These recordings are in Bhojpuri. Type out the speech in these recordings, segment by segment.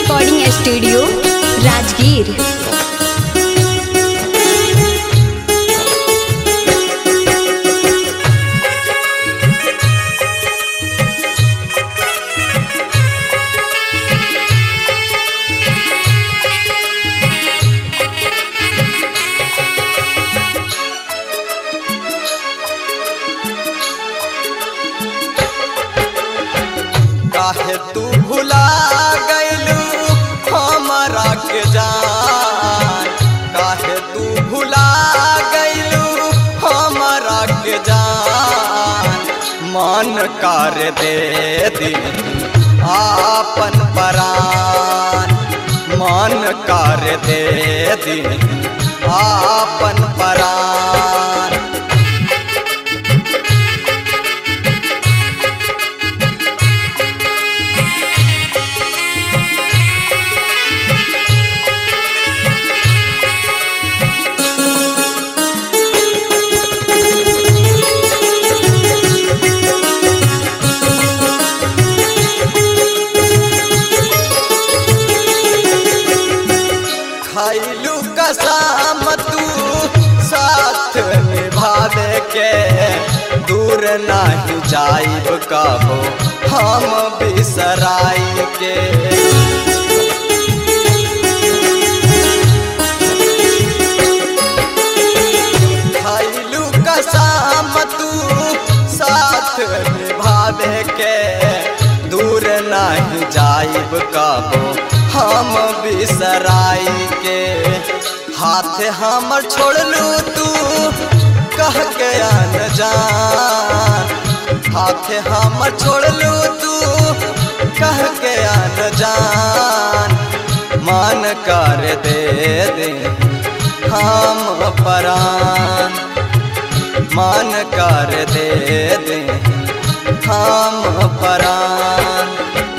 Recording studio Rajgir. काहे तू भुला गइलू हमरा के जान, काहे तू भुला गइलू हमरा के जान। मन कर दे दी आपन परान, मन कर दे दी आपन परान। खैलू कसम तू साथ निभावे के, दूर नहीं जाइब कहो हम बिसराई के। खैलू कसम तू साथ निभावे के, दूर नहीं जाइब कहो हम बिसराई के। हाथ हमर छोड़लू तू कह के अनजान, हाथ हमर छोड़लू तू कह के अनजान। मन कर दे दे हम परान, मन कर दे दे हम परान।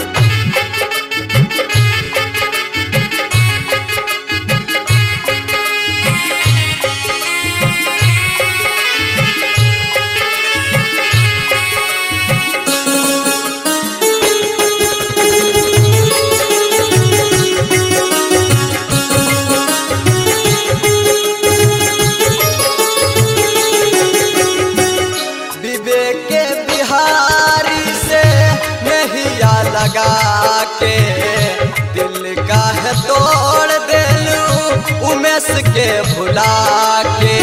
के बिहारी से नहिया लगा के, दिल का है तोड़ देलू उमेश के भुला के।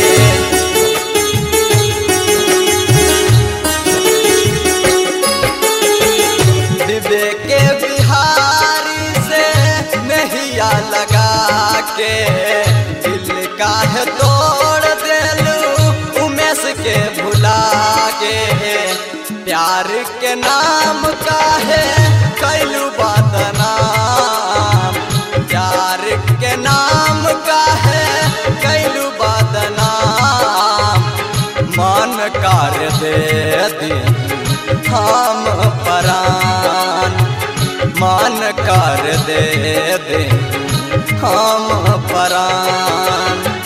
दिबे के बिहारी से नहिया लगा के, दिल का है तोड़ देलू उमेश के भुला के। प्यार के नाम का है कैलू बदनाम, प्यार के नाम का है कैलू बदनाम। मन कर दे दी हम परान, मन कर दे हम परान।